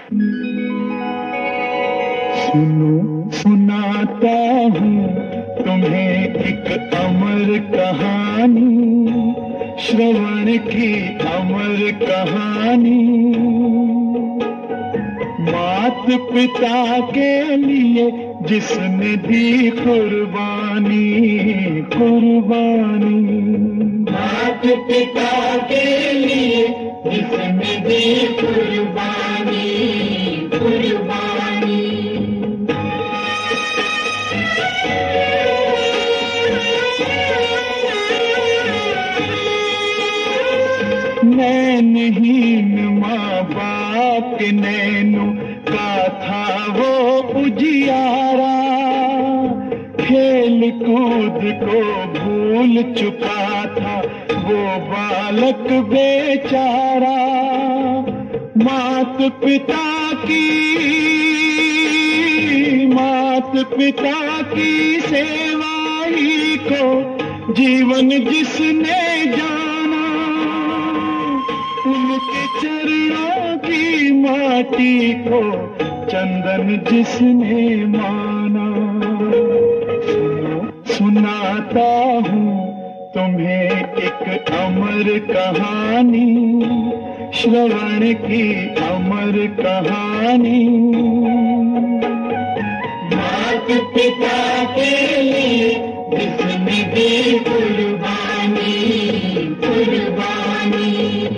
सुनो सुनाता हूँ तुम्हें एक अमर कहानी, श्रवण की अमर कहानी। मात पिता के लिए जिसने दी कुर्बानी, कुर्बानी। मात पिता के लिए जिसने दी कुर्बानी, कुर्बानी। नैनहीन माँ बाप के नैनों का था वो उजियारा, खेल कूद को भूल चुका था वो बालक बेचारा। मात पिता की सेवा ही को जीवन जिसने जाना, उनके चरणों की माटी को चंदन जिसने माना। सुनाता हूँ तुम्हें एक अमर कहानी, श्रवण की अमर कहानी। मात पिता के लिए जिसने दी कुर्बानी, कुर्बानी।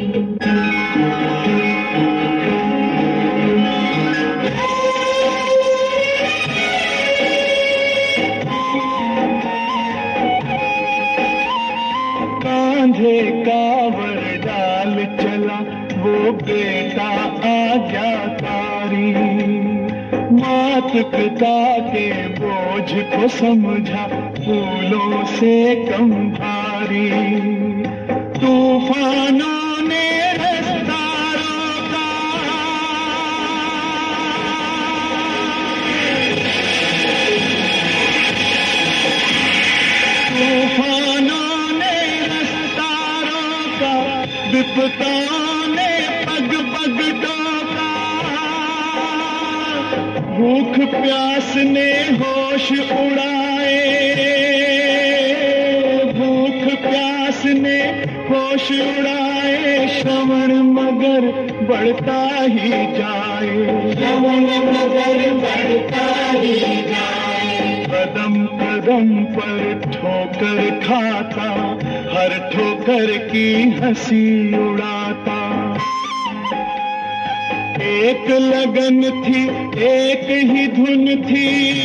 कांधे कांवर डाल चला वो बेटा आज्ञाकारी, मात पिता के बोझ को समझा फूलों से कम भारी। तूफानों ने रास्ता रोका, तूफानों ने रास्ता रोका, विपदाओं ने पग पग टोका। भूख प्यास ने होश उड़ाए, भूख प्यास ने होश उड़ाए। श्रवण मगर बढ़ता ही जाए, श्रवण मगर बढ़ता ही जाए। कदम कदम पर ठोकर खाता, हर ठोकर की हंसी उड़ाता। एक लगन थी एक ही धुन थी,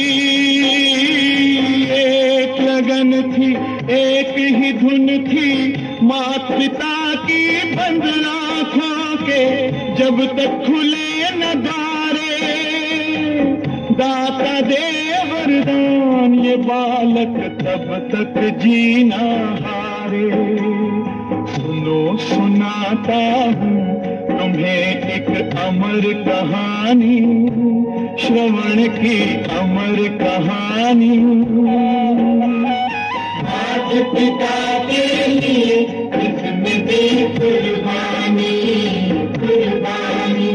एक लगन थी एक ही धुन थी। मात पिता की बंद आँखों के जब तक खुले न द्वारे, दाता दे वरदान ये बालक तब तक जीना हारे। सुनो सुनाता हूँ तुम्हें एक अमर कहानी, श्रवण की अमर कहानी। मात पिता के लिए जिसने दी कुर्बानी, कुर्बानी।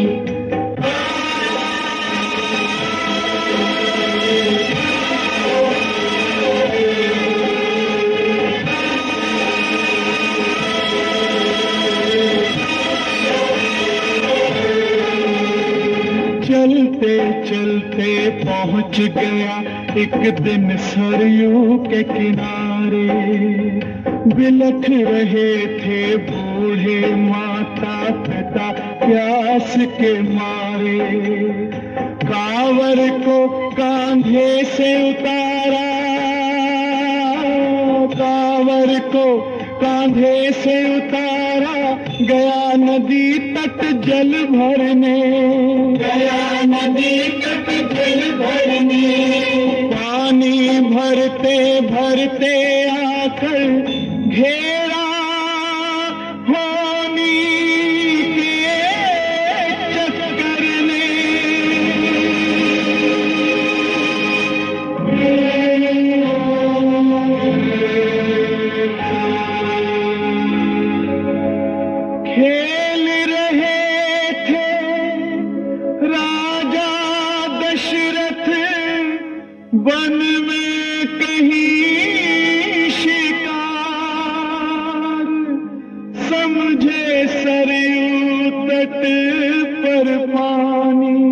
चलते चलते पहुंच गया एक दिन सरयू के किनारे। बिलख रहे थे बूढ़े माता पिता प्यास के मारे। कांवर को कांधे से उतारा, कांवर को कांधे से उतारा। गया नदी तट जल भरने, गया नदी तट जल भरने। पानी भरते भरते आकर घेरा होनी के चक्कर ने। खेल रहे थे वन में कहीं शिकार, समझे सरयू तट पर पानी,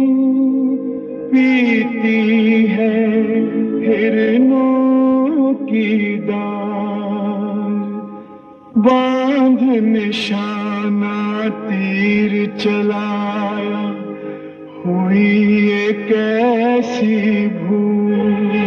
पीती है हिरनों की डाल। बांध निशाना तीर चलाया, हुई एक ऐसी भूल।